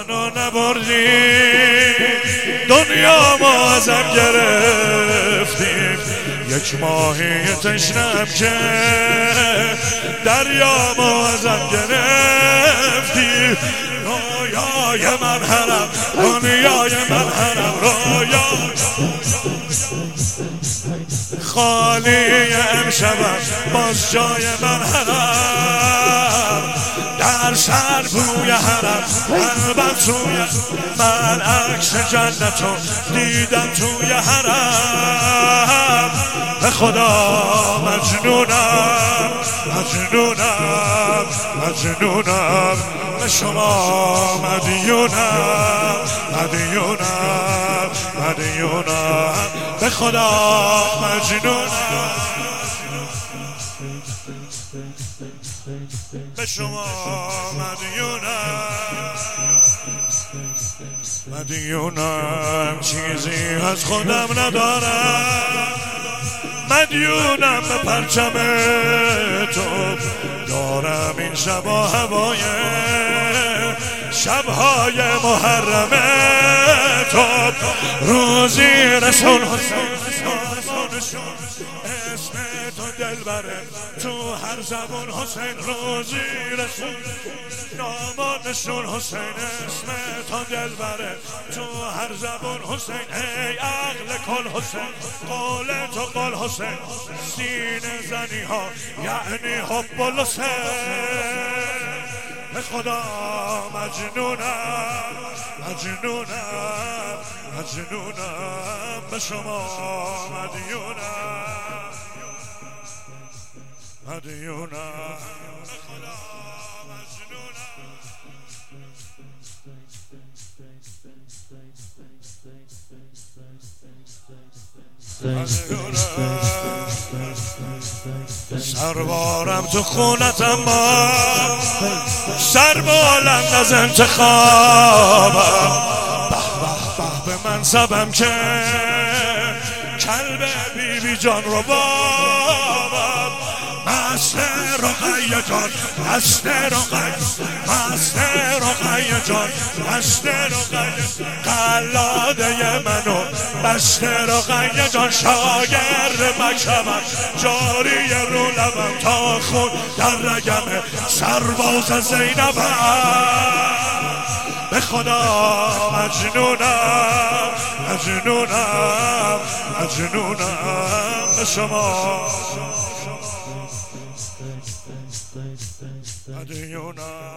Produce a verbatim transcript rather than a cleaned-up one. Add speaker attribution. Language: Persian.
Speaker 1: منو نبردی، دنیا ما ازم گرفتیم، یک ماهی تشنم که دریا ما ازم گرفتی. رویای من حرم، دنیای من حرم، رویا خالی امشبم، باز جای من حرم، در سر بوی حرم، قلبم سوی من عکس جنتو دیدم توی حرم. به خدا مجنونم، مجنونم، مجنونم، به شما مدیونم، مدیونم، مدیونم، به خدا مجنونم، به شما مدیونم، مدیونم، چیزی از خودم ندارم، مدیونم به پرچم تو، دارم این شبا هوای شبهای محرم تو. روزی رسول حسین، اسم تو دلبره تو هر زبون حسین، روزی رسول نامانشون حسین، اسم تو دلبره تو هر زبون حسین. ای عقل کل حسین، قول تو قول حسین، سینه زنی ها یعنی حب الحسین. به خدا مجنونم، مجنونم، مجنونم، به شما مدیونم، مدیونم، به خدا مجنونم. سربارم تو خونتم، ما سر بلند از انتخابم، به به به به منصبم که کلب بی بی جان رو بابم. مست رقیه جان، مست رقیه، مست رقیه جان، مست رقیه، قلاده منو مست رقیه جان، شاگرد مکتبم، جاری رو لبم تا خون در رگم، سرباز زینبم. به خدا مجنونم، مجنونم، مجنونم، به شما مدیونم.